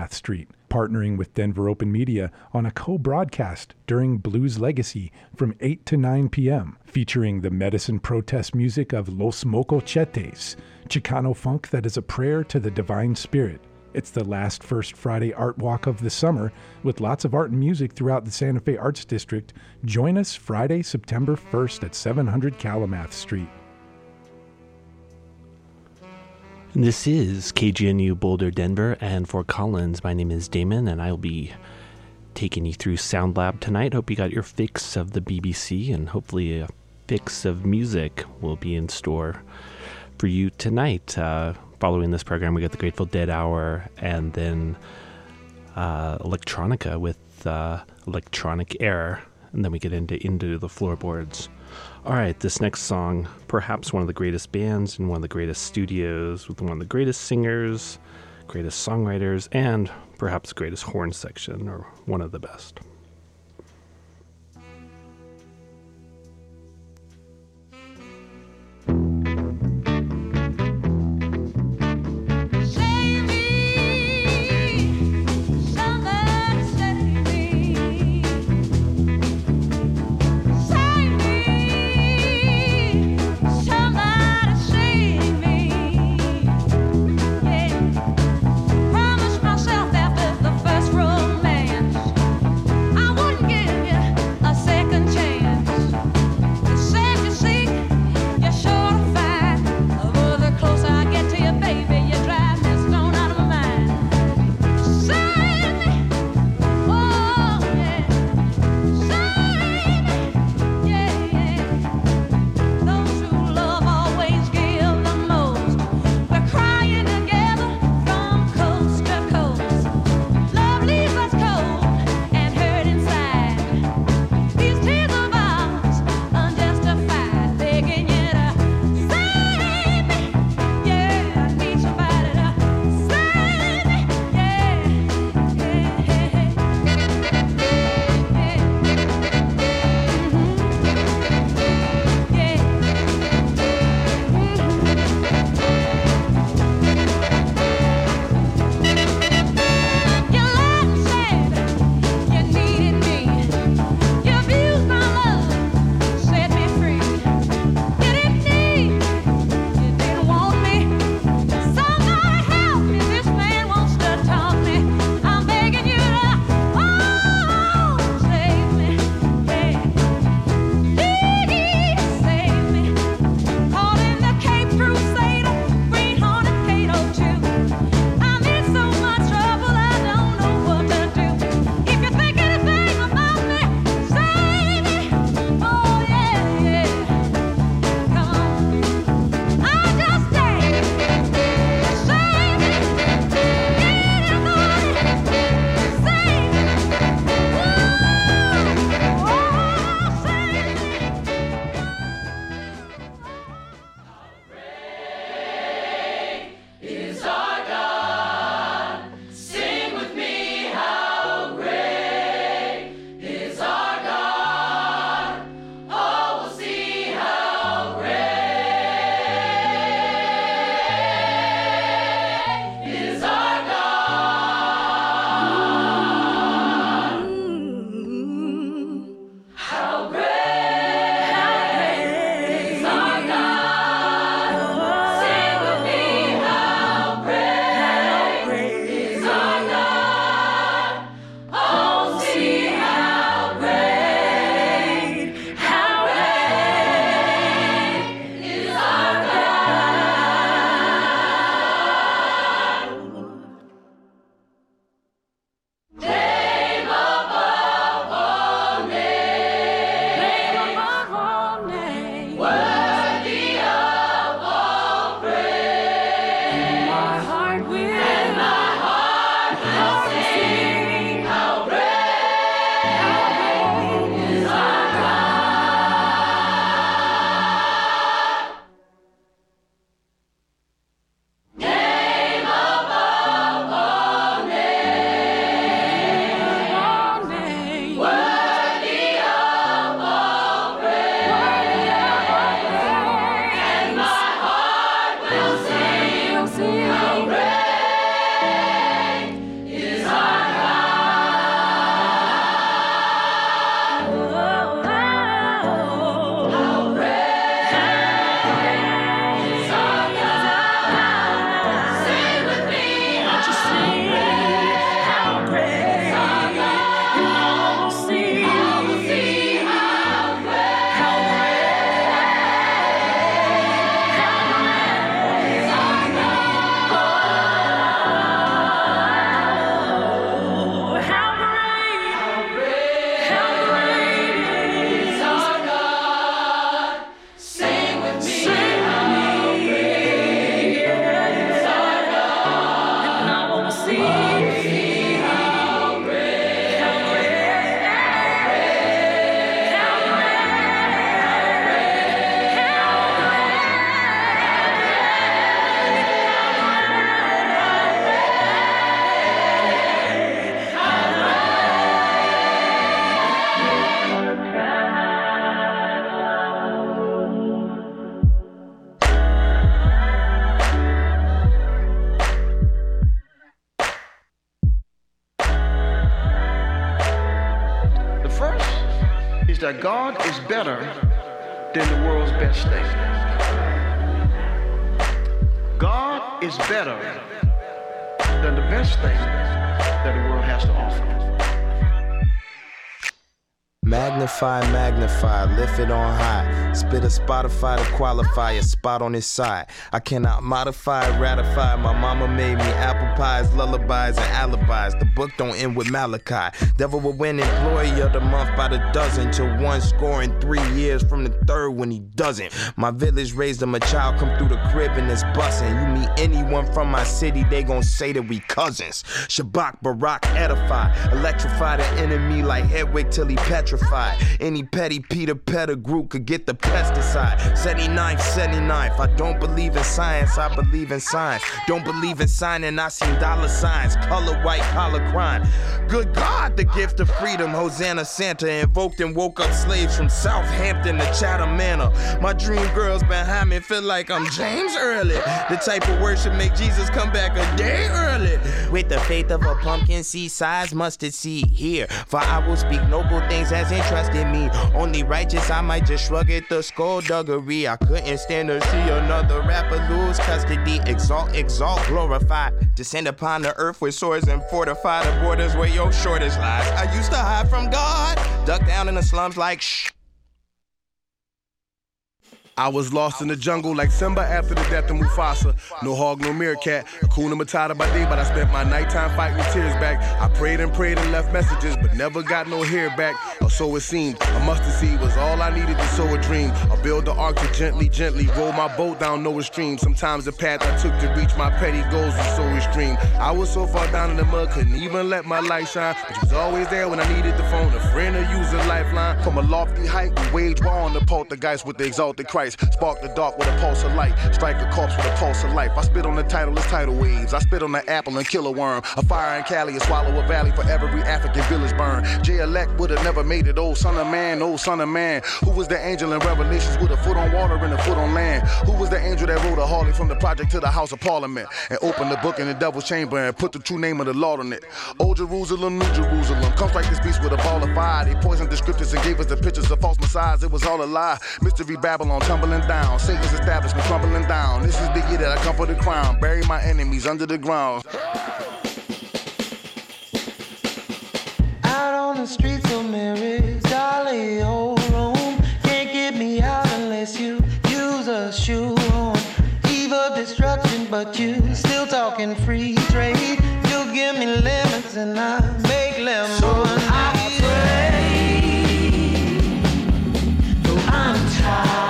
Kalamath Street, partnering with Denver Open Media on a co-broadcast during Blues Legacy from 8 to 9 p.m., featuring the medicine protest music of Los Mocochetes, Chicano funk that is a prayer to the divine spirit. It's the last First Friday Art Walk of the summer, with lots of art and music throughout the Santa Fe Arts District. Join us Friday, September 1st at 700 Kalamath Street. This is KGNU Boulder, Denver, and Fort Collins. My name is Damon, and I'll be taking you through Sound Lab tonight. Hope you got your fix of the BBC, and hopefully a fix of music will be in store for you tonight. Following this program, we got the Grateful Dead Hour, and then electronica with Electronic Air, and then we get into the floorboards. All right, this next song, perhaps one of the greatest bands in one of the greatest studios, with one of the greatest singers, greatest songwriters, and perhaps the greatest horn section, or one of the best. Promise myself after the first romance that God is better than the world's best thing. God is better than the best thing that the world has to offer. Magnify, magnify, lift it on high. Spit a Spotify to qualify a spot on his side. I cannot modify, ratify. My mama made me apple pies, lullabies, and alibis. The book don't end with Malachi. Devil will win employee of the month by the dozen. Till one scoring 3 years from the third when he doesn't. My village raised him a child, come through the crib and it's bussin'. You meet anyone from my city, they gon' say that we cousins. Shabak, Barak, edify. Electrify the enemy like Hedwig till he petrified. Any petty Peter Pettigrew could get the pesticide. 79th. I don't believe in science, I believe in science. Don't believe in signing, I seen dollar signs. Color white, collar crime. Good God, the gift of freedom. Hosanna Santa invoked and woke up slaves from Southampton to Chatham Manor. My dream girls behind me feel like I'm James Early. The type of worship make Jesus come back a day early. With the faith of a pumpkin seed size mustard seed here. For I will speak noble things as entrusted me. Only righteous, I might just shrug at the skullduggery. I couldn't stand to see another rapper lose custody. Exalt, glorify. Descend upon the earth with swords and fortify the borders where your shortest lies. I used to hide from God, duck down in the slums like shh. I was lost in the jungle like Simba after the death of Mufasa. No hog, no meerkat. Hakuna Matata by day, but I spent my nighttime fighting tears back. I prayed and left messages, but never got no hair back. Or so it seemed. A mustard seed was all I needed to sow a dream. I build the ark to gently roll my boat down Noah's stream. Sometimes the path I took to reach my petty goals was so extreme. I was so far down in the mud, couldn't even let my light shine. But you was always there when I needed the phone, a friend or use a lifeline. From a lofty height, we wage war on the poltergeist with the exalted Christ. Spark the dark with a pulse of light. Strike a corpse with a pulse of life. I spit on the title, it's tidal waves. I spit on the apple and kill a worm. A fire in Cali, a swallow a valley for every African village burn. J-Elect would've never made it, oh son of man. Who was the angel in Revelations with a foot on water and a foot on land? Who was the angel that rode a Harley from the project to the House of Parliament and opened the book in the devil's chamber and put the true name of the Lord on it? Old Jerusalem, New Jerusalem, come strike this beast with a ball of fire. They poisoned the scriptures and gave us the pictures of false messiahs. It was all a lie. Mystery Babylon tumbling down. Satan's establishment crumbling down. This is the year that I come for the crown. Bury my enemies under the ground. Out on the streets of Mary's jolly old room. Can't get me out unless you use a shoe on. Eve of destruction, but you still talking free trade. You give me lemons and I make lemonade. So I pray, though I'm tired.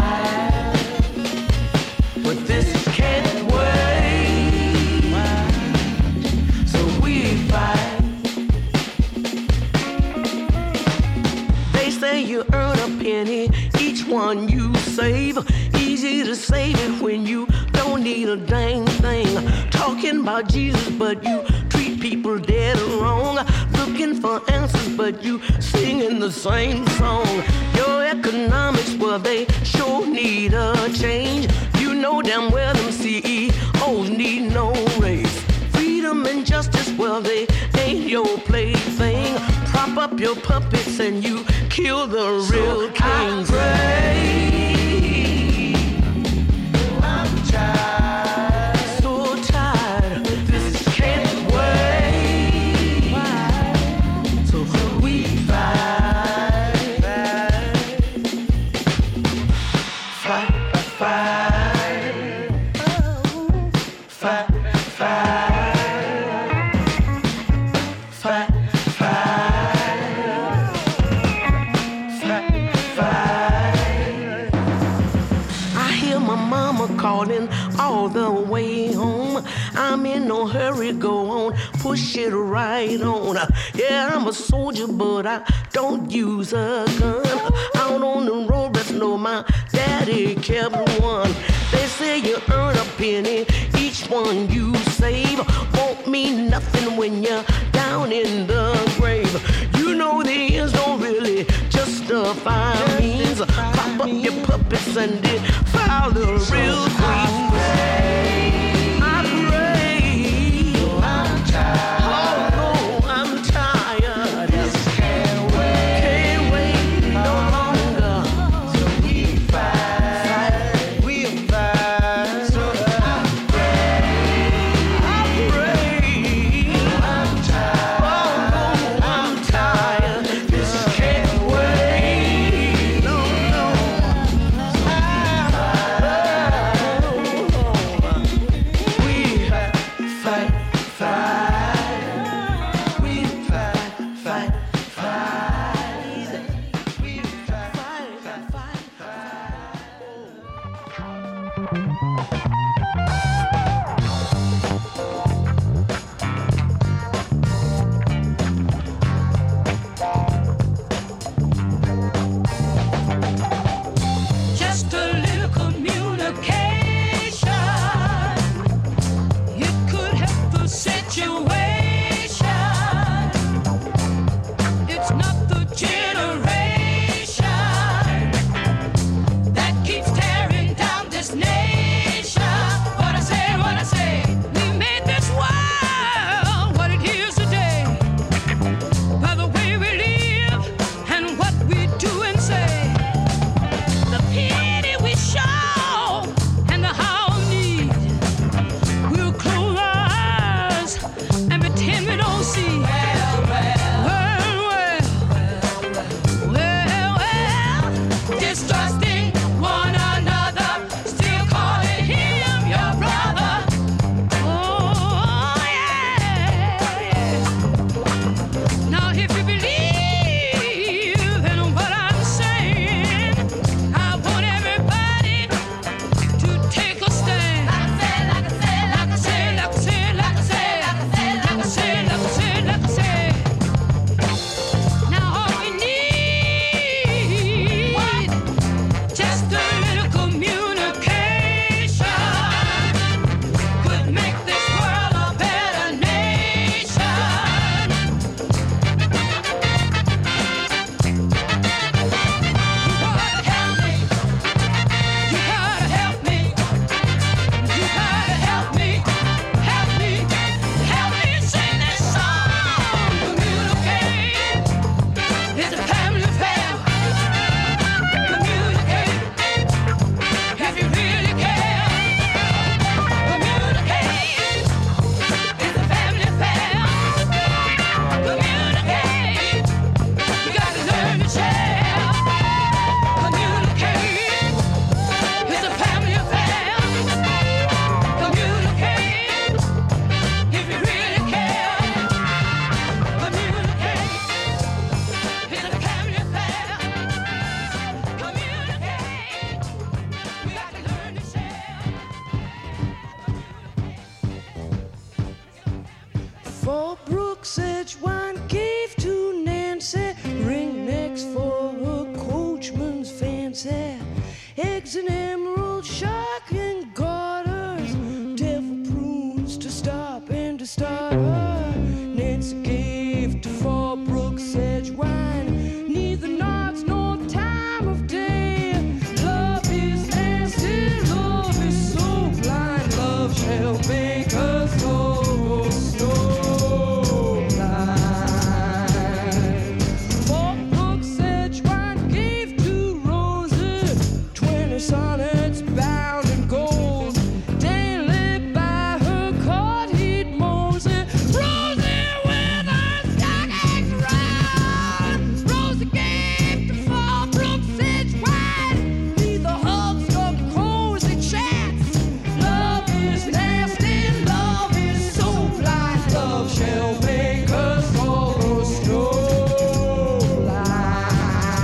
You earn a penny, each one you save. Easy to save it when you don't need a dang thing. Talking about Jesus, but you treat people dead wrong. Looking for answers, but you singing the same song. Your economics, well, they sure need a change. You know damn well them CEOs need no raise. Freedom and justice, well, they ain't your plaything. Prop up your puppets and you kill the real kings. I pray. I'm tired. So tired. This can't wait. So we fight. Fight. Calling all the way home. I'm in no hurry, go on, push it right on. Yeah, I'm a soldier, but I don't use a gun. Out on the road, let's know my daddy kept one. They say you earn a penny, each one you save. Won't mean nothing when you're down in the grave. You know the ends don't really justify means. Pop up your puppets and defile the real queen. I pray. I'm tired. Oh no, I'm tired. This can't wait. No longer. Sedgwine gave to Nancy ringnecks for her coachman's fancy, eggs and emerald, shark and garters, devil prunes to stop and to start her. Nancy gave to Fallbrook Sedgwine neither knots nor time of day. Love is nasty, love is so blind, love shall make us all go so blind. Fallbrook Sedgwine gave to Rosie 20 sonnets bound in gold. Daily by her card he'd mosey. Rosie with her stockings round. Rosie gave to Fallbrook Sedgwine neither hugs nor cozy chats. Love is nasty, love is so blind, love shall make us all go so blind.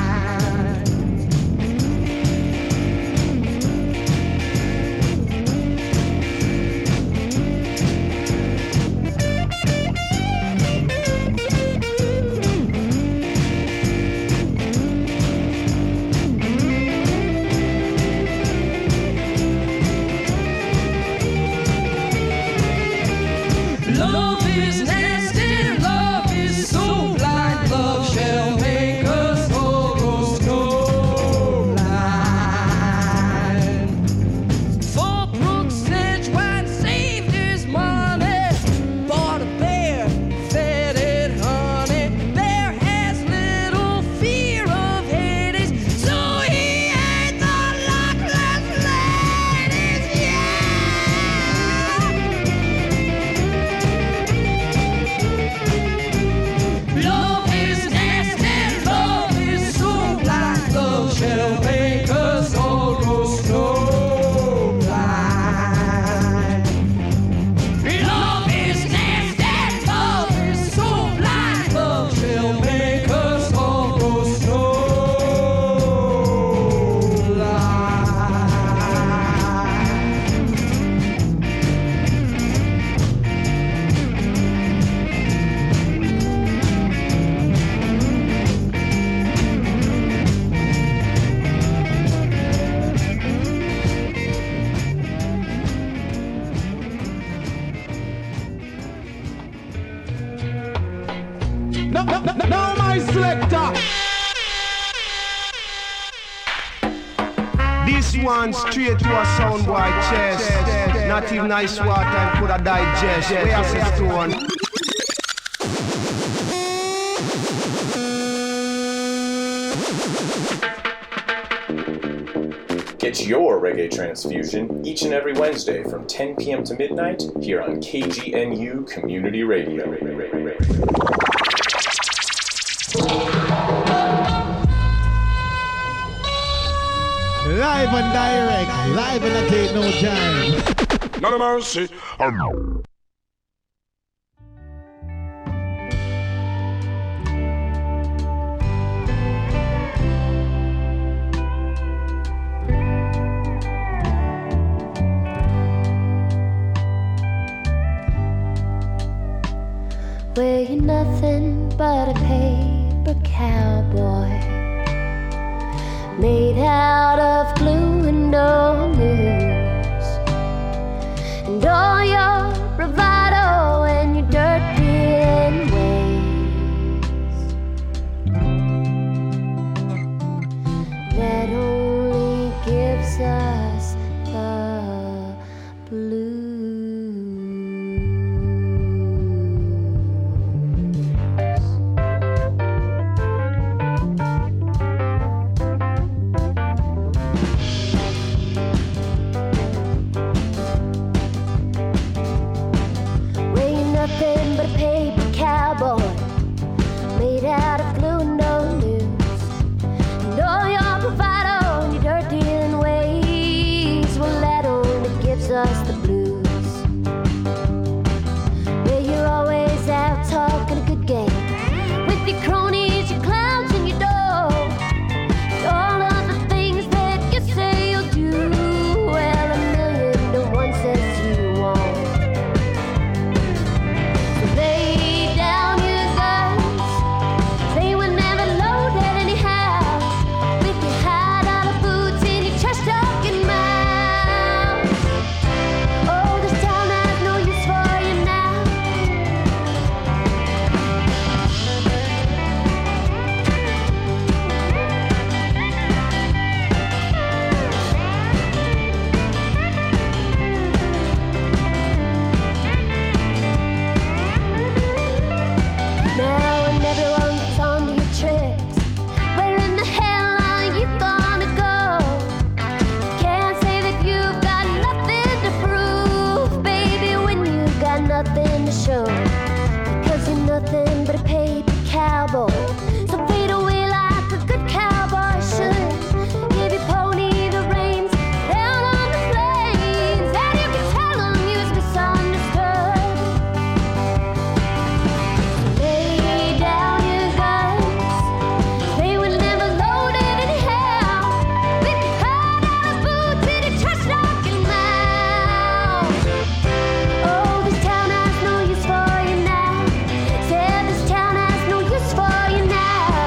1 straight to a soundboy chest. Not even nice water could have digest. Where's the stone? Get your reggae transfusion each and every Wednesday from 10 p.m. to midnight here on KGNU Community Radio. Live and direct, live and I take no time. Not a mercy. Well, you're nothing but a paper cowboy, made out of glue and no news, and all your bravado and your dirt dealing ways, that only gives us the blues. nothing but a paper cowboy. So fade away like a good cowboy should. Give your pony the reins down on the plains, and you can tell him you was misunderstood. Lay down your guns, they were never loaded anyhow. With the cut out of boots and a trash lock in mouth. Oh, this town has no use for you now. Said this town has no use for you now.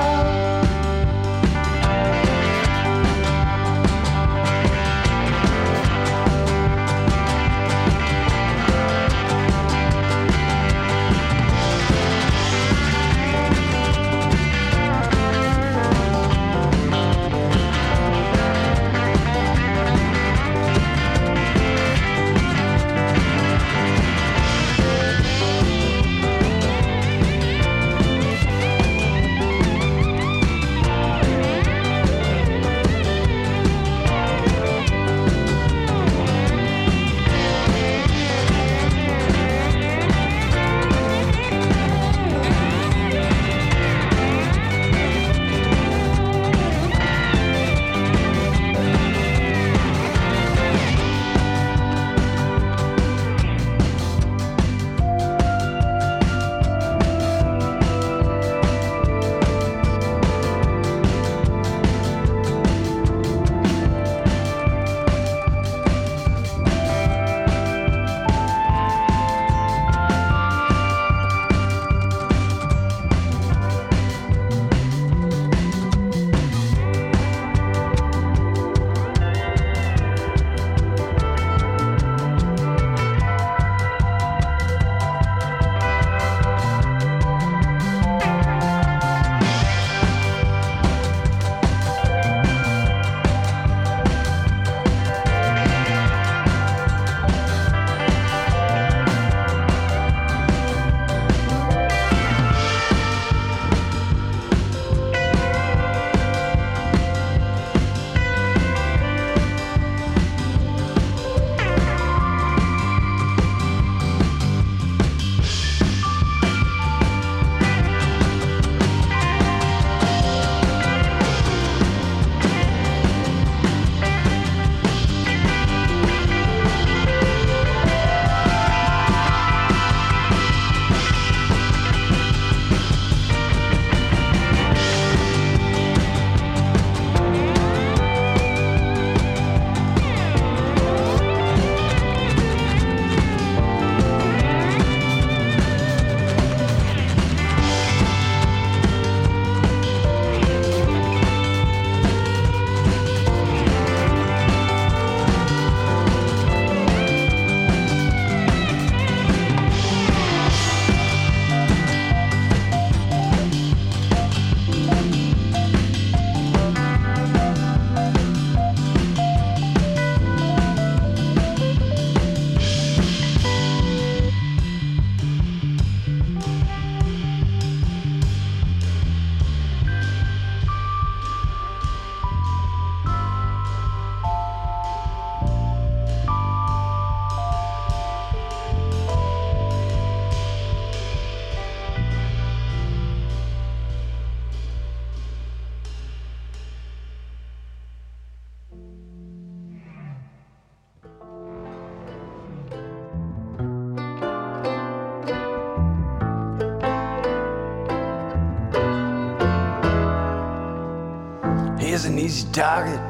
Here's an easy target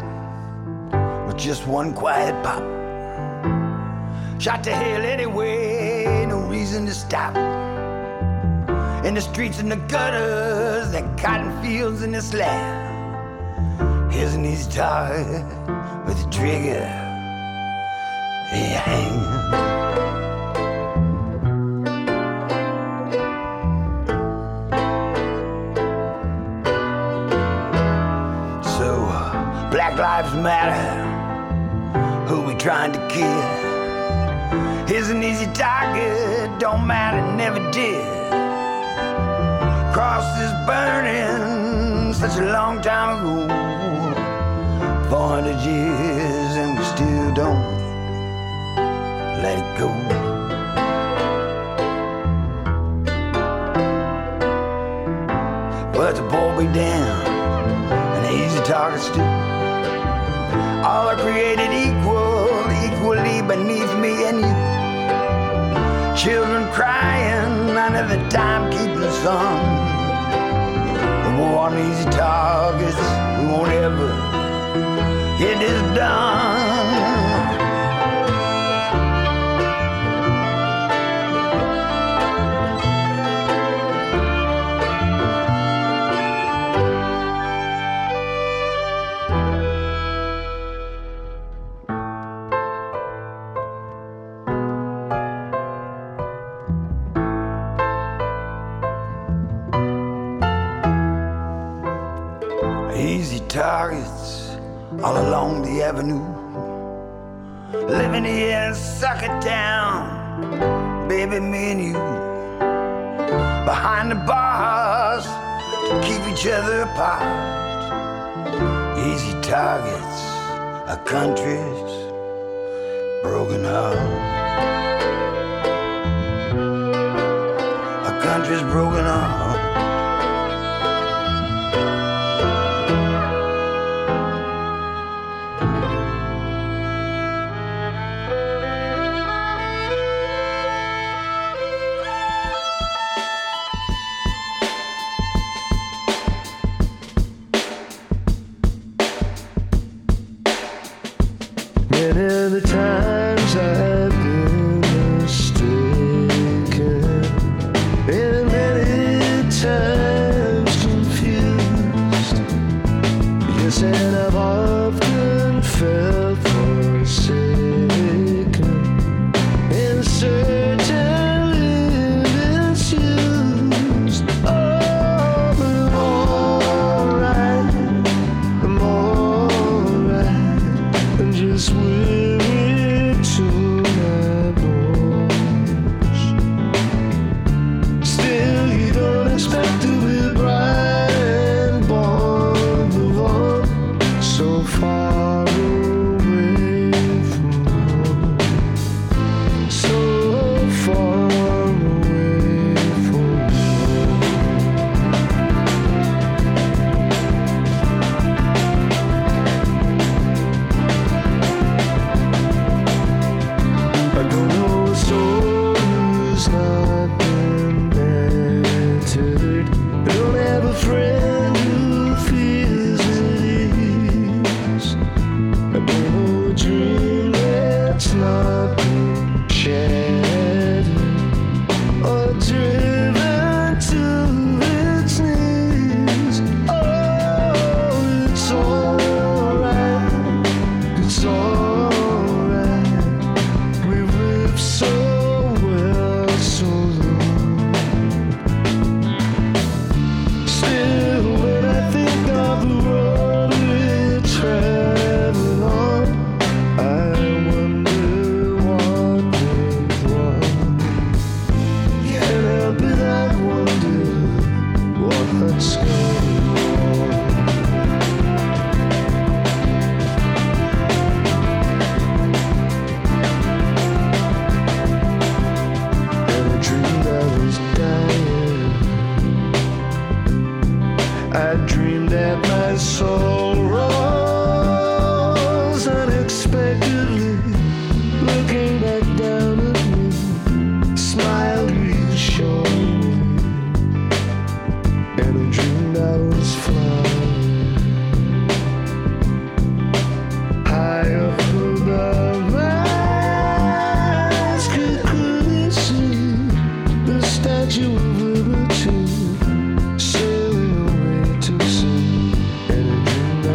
with just one quiet pop. Shot to hell anyway, no reason to stop. In the streets and the gutters, the cotton fields and the slab. Here's an easy target with a trigger in your hand. Black lives matter, who we trying to kill? Here's an easy target, don't matter, never did. Cross is burning such a long time ago, 400 years and we still don't let it go. let the ball be down, and easy targets too. All are created equally beneath me and you. Children crying under the timekeeping sun. The war on easy targets, we won't ever get this done. Easy targets all along the avenue. Living here in Sucker Town, baby, me and you. Behind the bars to keep each other apart. Easy targets, a country's broken heart. A country's broken heart. Many the times I've been mistaken, and many times confused. Yes, and I've often felt forsaken, and certainly misused. Oh, but I'm alright, I'm alright. I'm just weary to my bones. Still, you don't expect to be bright and born the one so far away from home. So far away from I don't know a soul who's not been battered. I don't have a friend who feels at ease. I don't know a dream that's not been shattered or driven to its knees. Oh, it's alright, it's alright. We've lived so well, so long. Still, when I think of the road we're traveling on, I wonder what went wrong. Can't help it, I wonder what's going on. And I dreamed I was dying. I dreamed that my soul rose unexpectedly, looking back down at me, smiled reassuringly. And I dreamed I was flying high up above my eyes. Couldn't see the Statue of Liberty sailing away to sea. And I dreamed I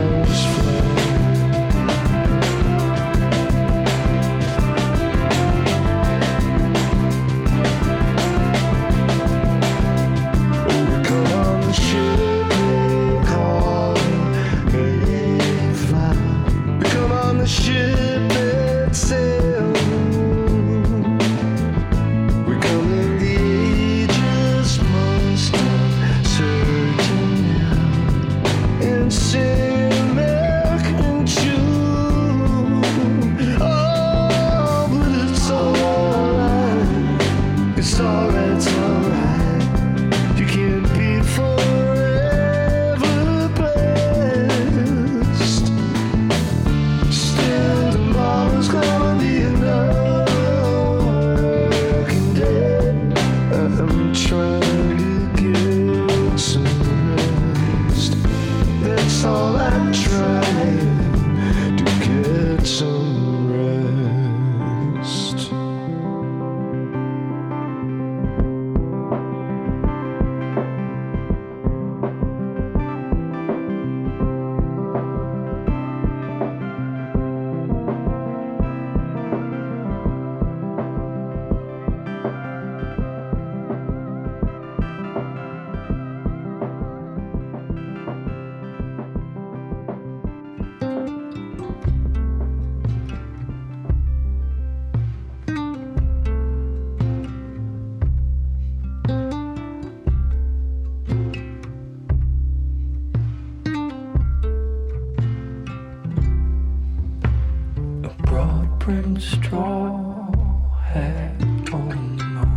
print straw hat on the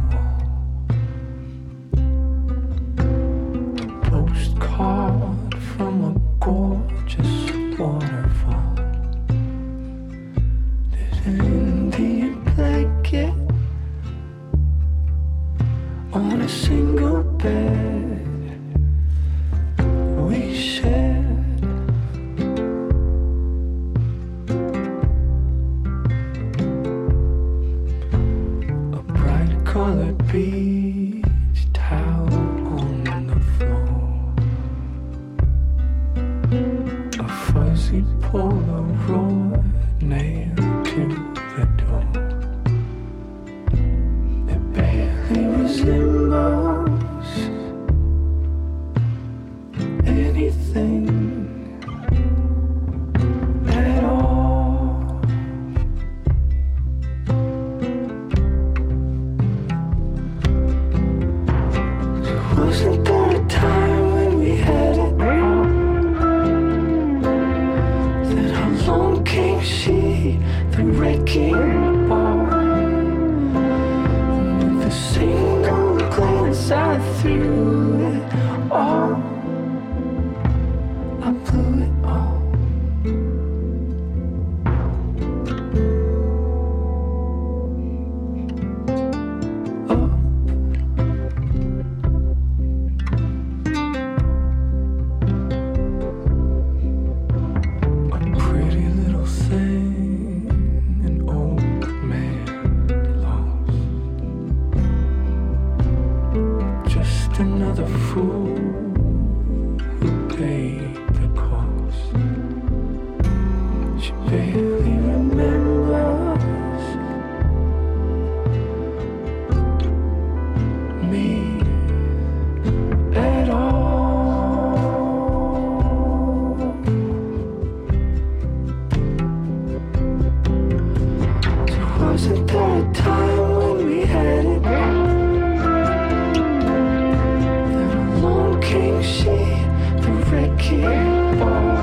wall. A postcard from a gorgeous waterfall. There's an Indian blanket on a single bed we shared. A bright colored beach towel on the floor. A fuzzy Polaroid nailed to the door. It barely resembles anything at all. So wasn't there a time when we had it all? Then along came she, the wrecking ball. And with a single glance I threw it all. I blew it all. A pretty little thing, an old man lost. Just another fool who paid the cost. She barely remembers me at all. So wasn't there a time when we had it? Then along came she, the wrecking ball.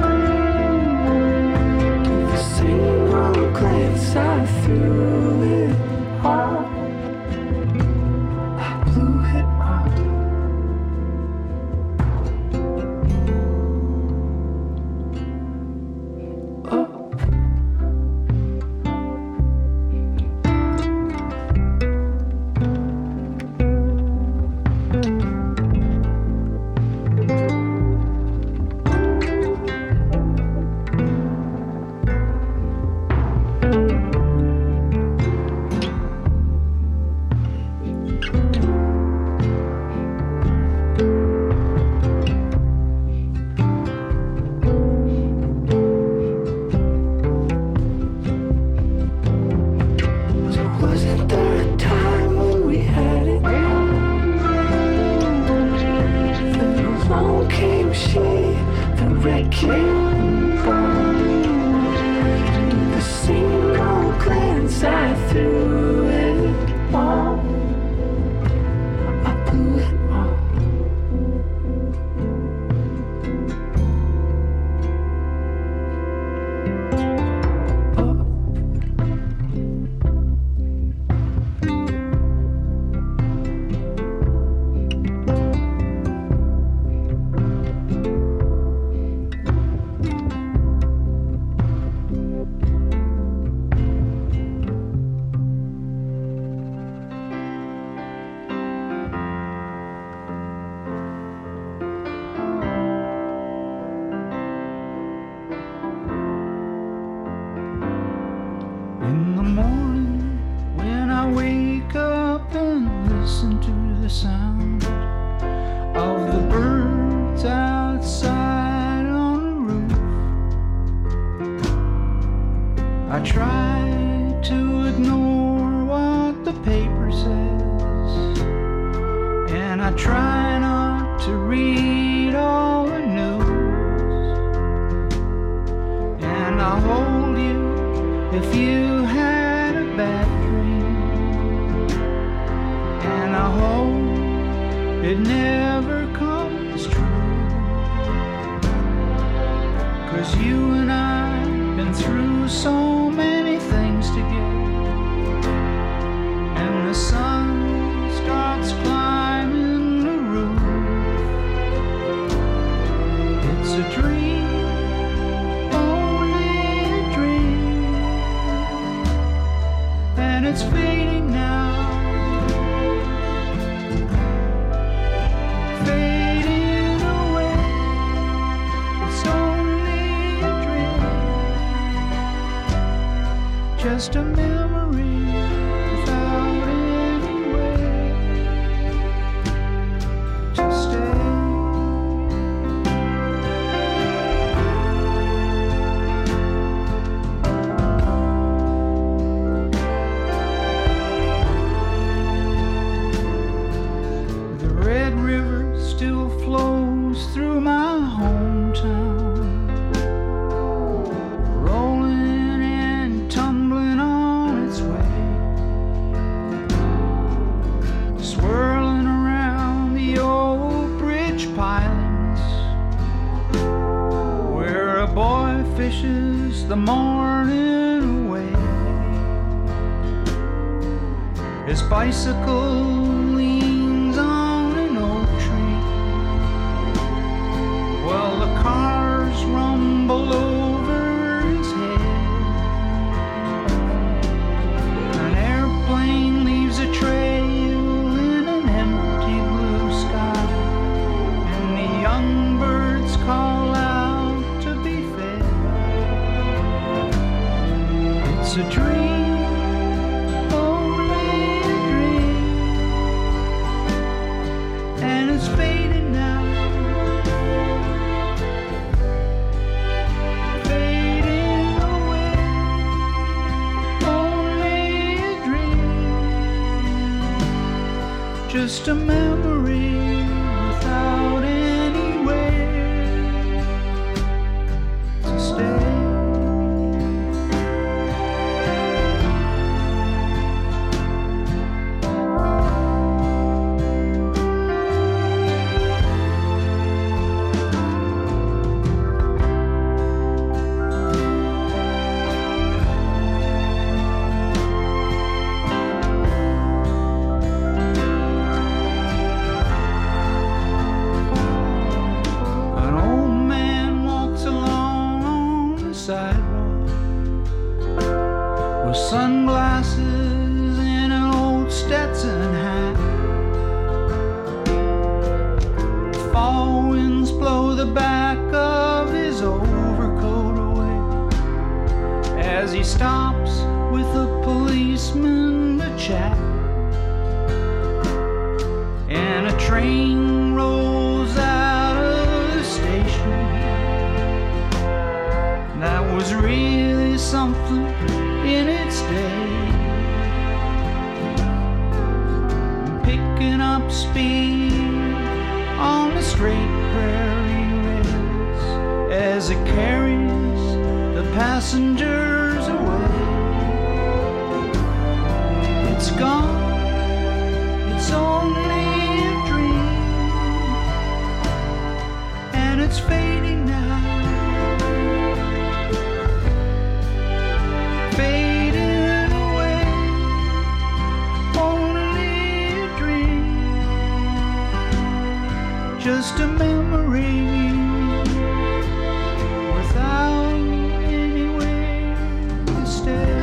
With a single glance I threw it all. I blew it all. So wasn't there a time when we had it? Then along came she, the wrecking ball. With a single glance I threw it all. I blew it all. In the morning, when I wake up and listen to the sound of the birds outside on the roof, I try to ignore what the paper says, and I try not to read all the news, and I hold you if you had a bad dream, and I hope it never comes true, 'cause you and I been through so many things together. it's fading now. Fading away. It's only a dream. Just a memory without any way to stay. Still flows through my hometown, rolling and tumbling on its way, swirling around the old bridge pilings, where a boy fishes the morning away. His bicycle leans on an oak tree, while the cars rumble over his head. An airplane leaves a trail in an empty blue sky, and the young birds call out to be fed. It's a dream, only a dream, and it's fading now. Just a memory without anywhere to stay. Sunglasses and an old Stetson hat. Fall winds blow the back of his overcoat away as he stops with a policeman to chat. And a train rolls out of the station. That was really something in its day, picking up speed on the straight prairie rails as it carries the passengers away. It's gone, it's only a dream, and it's fading now. Fading away, only a dream, just a memory without anywhere to stay.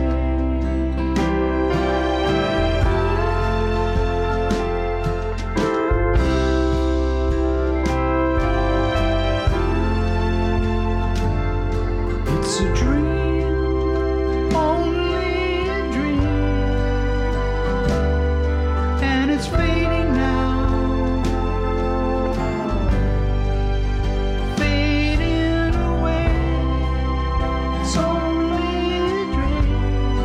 It's a dream, only a dream, and it's fading now. Fading away, it's only a dream,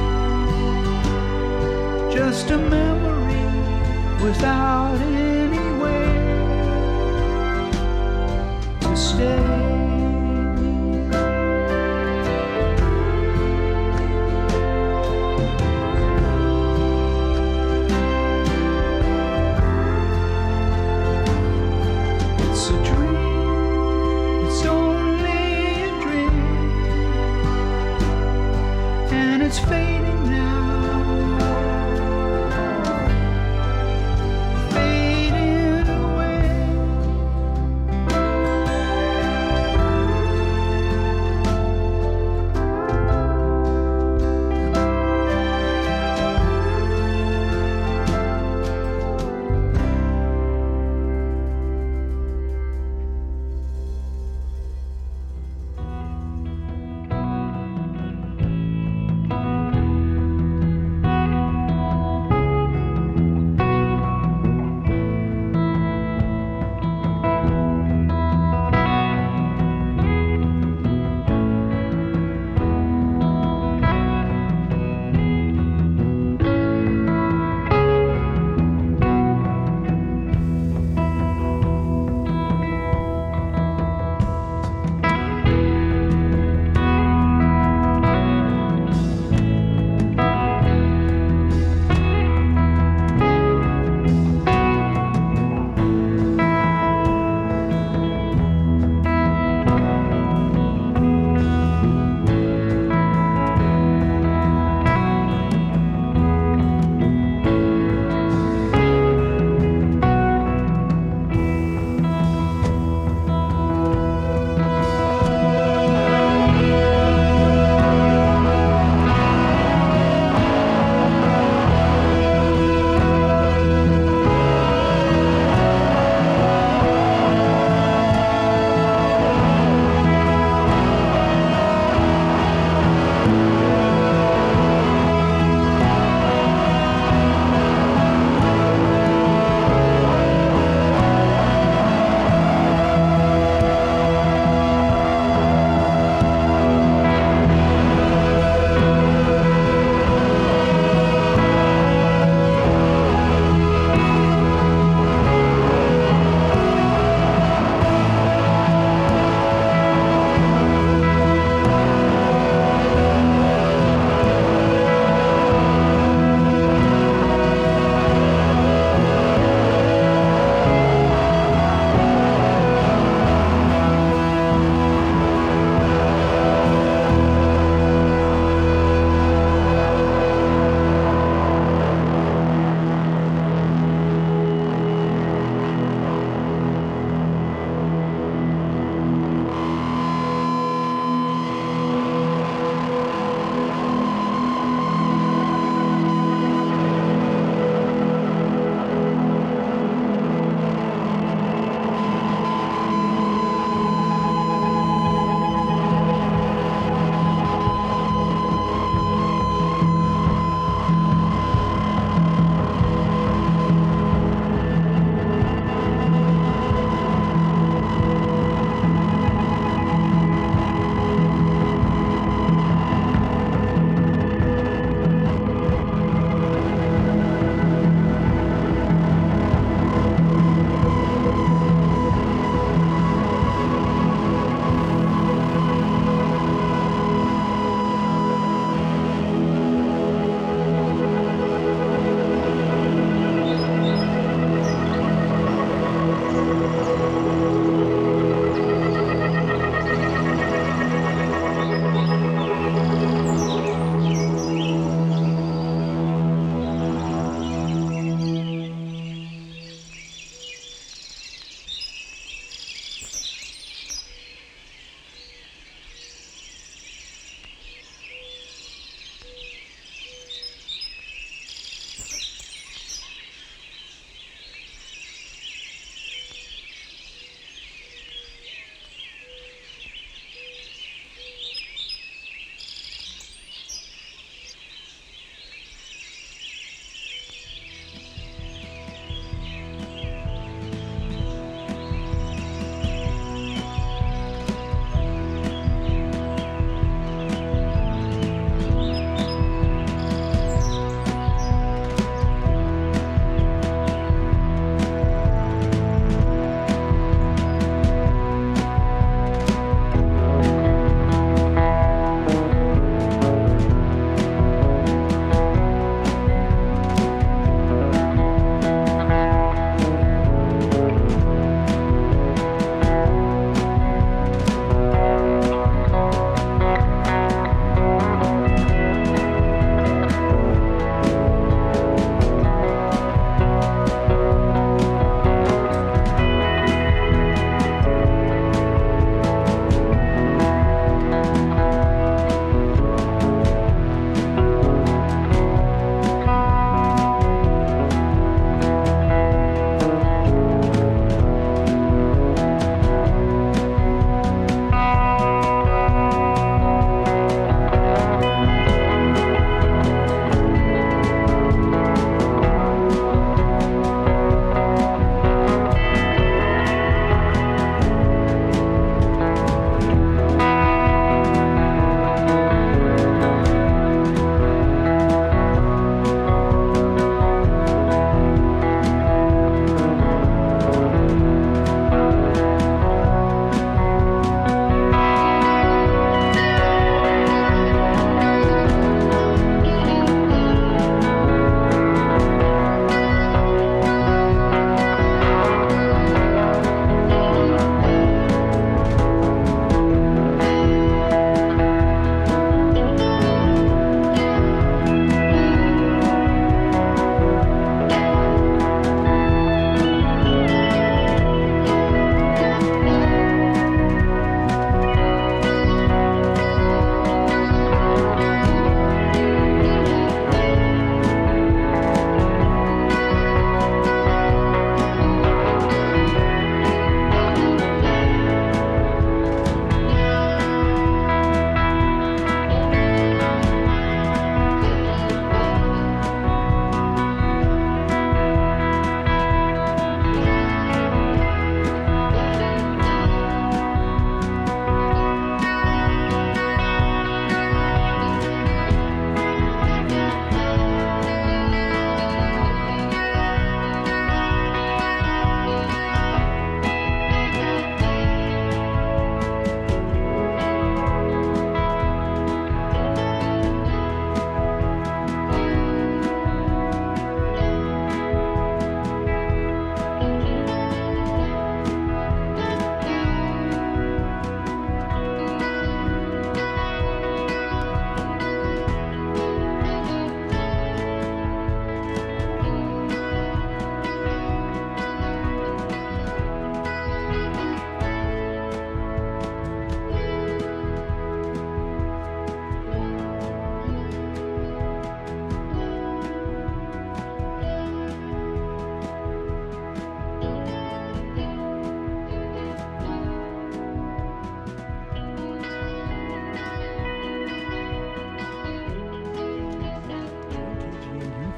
just a memory without anywhere to stay. It's fading now, fading away,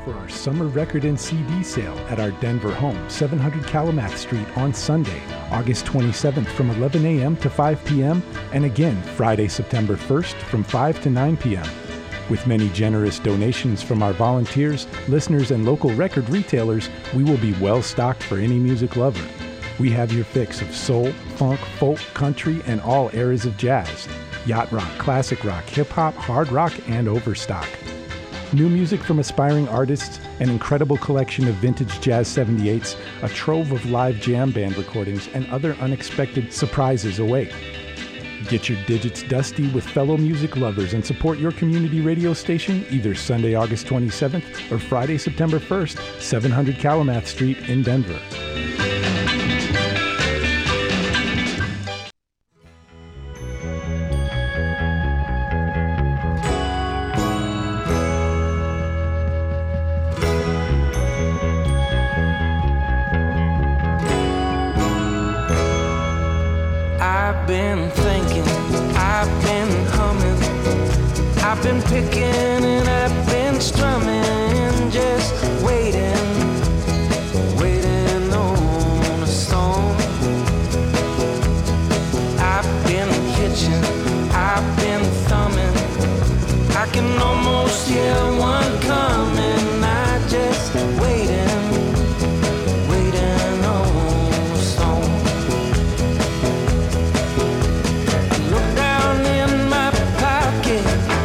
for our summer record and CD sale at our Denver home, 700 Kalamath Street on Sunday, August 27th from 11 a.m. to 5 p.m. and again Friday, September 1st from 5 to 9 p.m. With many generous donations from our volunteers, listeners, and local record retailers, we will be well stocked for any music lover. We have your fix of soul, funk, folk, country, and all eras of jazz, yacht rock, classic rock, hip-hop, hard rock, and overstock. New music from aspiring artists, an incredible collection of vintage jazz 78s, a trove of live jam band recordings, and other unexpected surprises await. Get your digits dusty with fellow music lovers and support your community radio station either Sunday, August 27th or Friday, September 1st, 700 Kalamath Street in Denver. I've been thinking, I've been humming, I've been picking and I've been strumming, just waiting, waiting on a song. I've been hitching, I've been thumbing, I can almost hear one coming, I just waiting, waiting on a song. Look down in my pocket,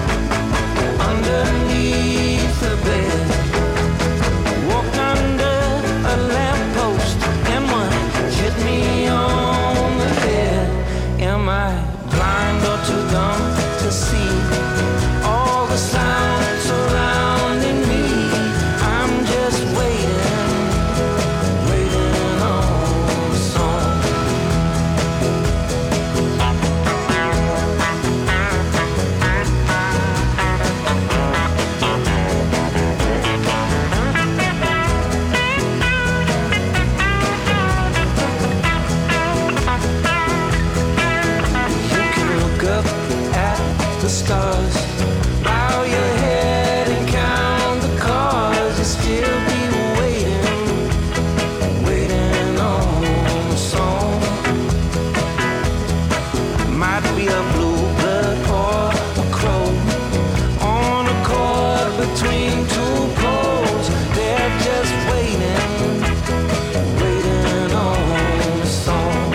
underneath the bed, walk under a lamppost, and one hit me on the head. Am I blind or too dumb to see all the sounds surrounding me? I'm just waiting, waiting on a song. You can look up at the stars, bow your head and count the cars. You'll still be waiting, waiting on a song. Might be a bluebird or a crow on a chord between two poles. They're just waiting, waiting on a song.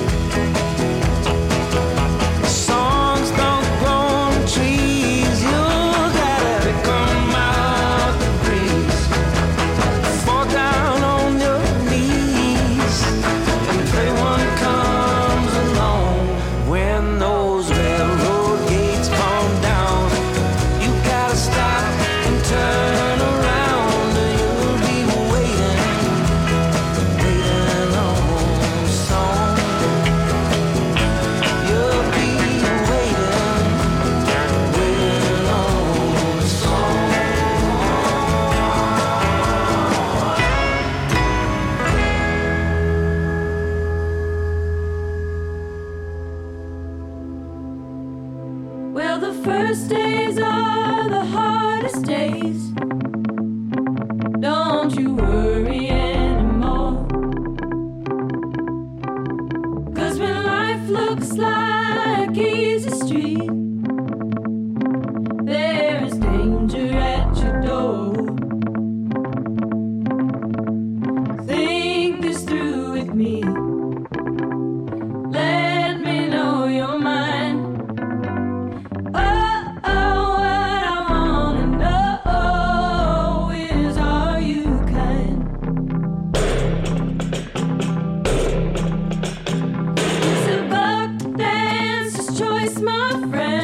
Songs don't grow on trees, you gotta pick 'em out the breeze. Fall down on your knees and pray one comes along. When those railroad gates come down, you gotta stop and turn around. You'll be waiting, waiting on a song. You'll be waiting, waiting on a song. Well, the first days are the hardest days. Don't you worry anymore. 'Cause when life looks like easy street, there is danger at your door. Think this through with me. Let me know your mind. What I wanna know is, are you kind? It's a buck dancer's choice, my friend.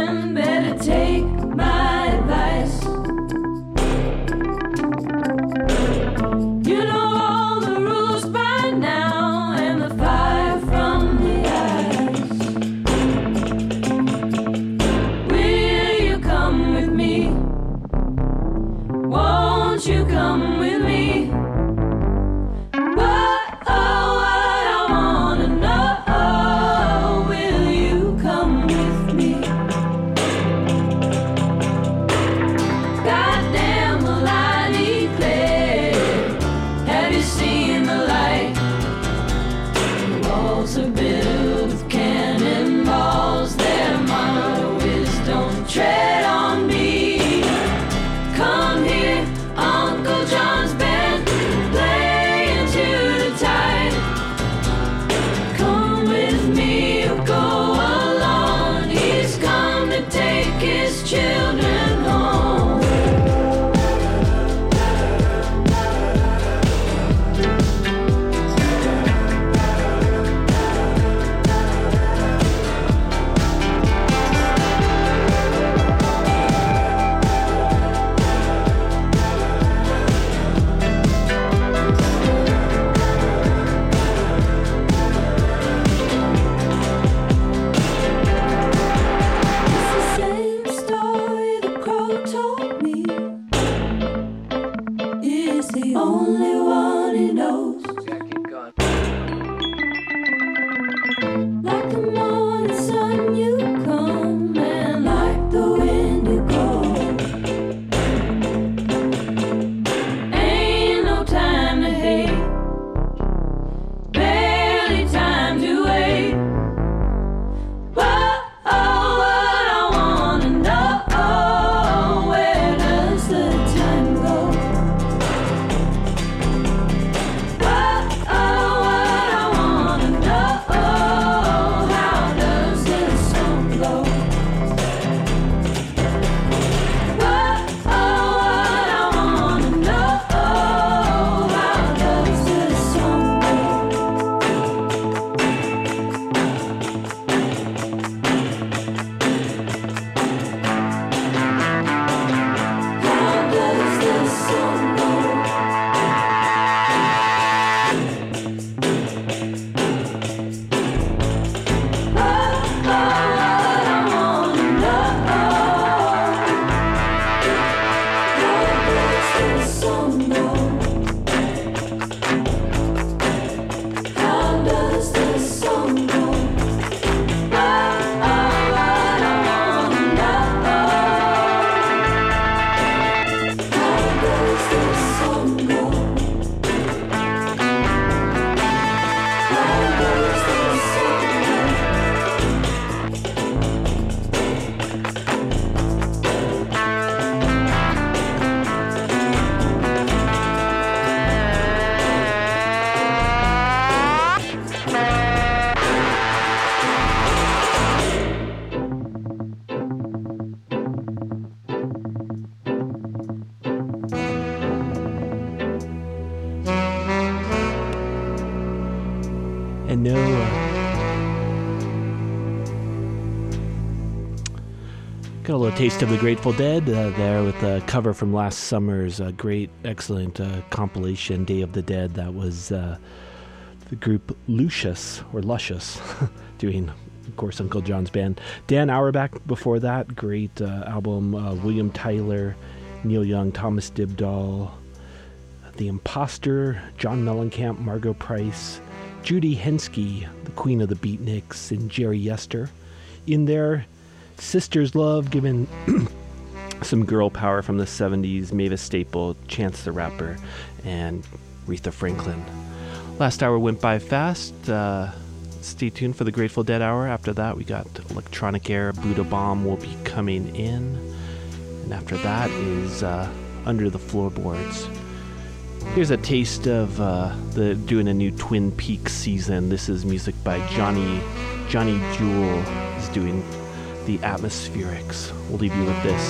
Got a little taste of the Grateful Dead there with a cover from last summer's great, excellent compilation, Day of the Dead. That was the group Luscious, doing, of course, Uncle John's band. Dan Auerbach before that, great album. William Tyler, Neil Young, Thomas Dibdall, The Imposter, John Mellencamp, Margot Price, Judy Henske, the Queen of the Beatniks, and Jerry Yester. In there, Sisters Love, giving some girl power from the 70s, Mavis Staple, Chance the Rapper, and Aretha Franklin. Last hour went by fast. Stay tuned for the Grateful Dead hour. After that, we got Electronic Air, Buddha Bomb will be coming in. And after that is Under the Floorboards. Here's a taste of doing a new Twin Peaks season. This is music by Johnny Jewel. Is doing the Atmospherics. We'll leave you with this.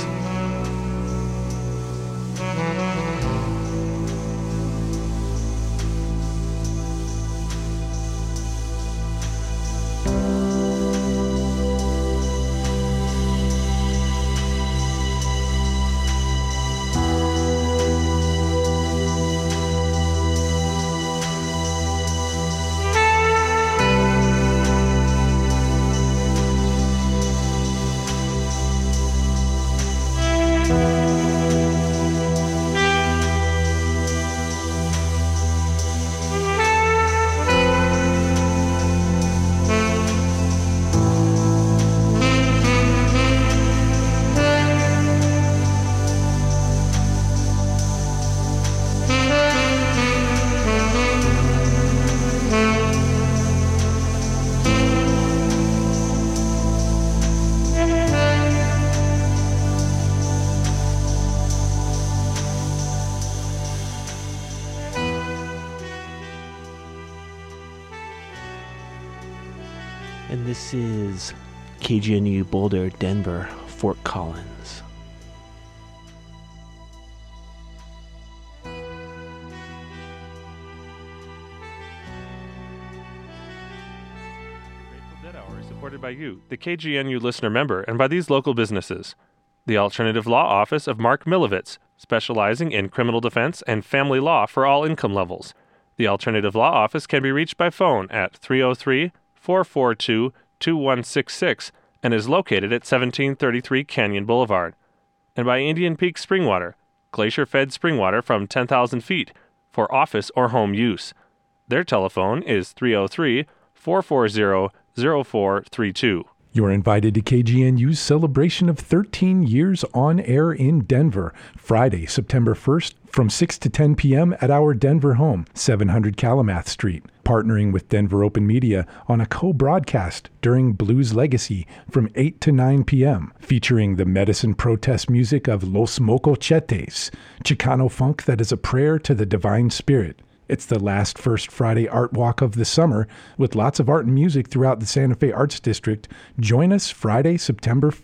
And this is KGNU Boulder, Denver, Fort Collins. Grateful Dead Hour is supported by you, the KGNU listener member, and by these local businesses. The Alternative Law Office of Mark Milovitz, specializing in criminal defense and family law for all income levels. The Alternative Law Office can be reached by phone at 303-442-2166 and is located at 1733 Canyon Boulevard. And by Indian Peak Springwater, glacier-fed spring water from 10,000 feet for office or home use. Their telephone is 303-440-0432. You're invited to KGNU's celebration of 13 years on air in Denver, Friday, September 1st, from 6 to 10 p.m. at our Denver home, 700 Kalamath Street, partnering with Denver Open Media on a co-broadcast during Blues Legacy from 8 to 9 p.m., featuring the medicine protest music of Los Mocochetes, Chicano funk that is a prayer to the divine spirit. It's the last First Friday Art Walk of the summer, with lots of art and music throughout the Santa Fe Arts District. Join us Friday, September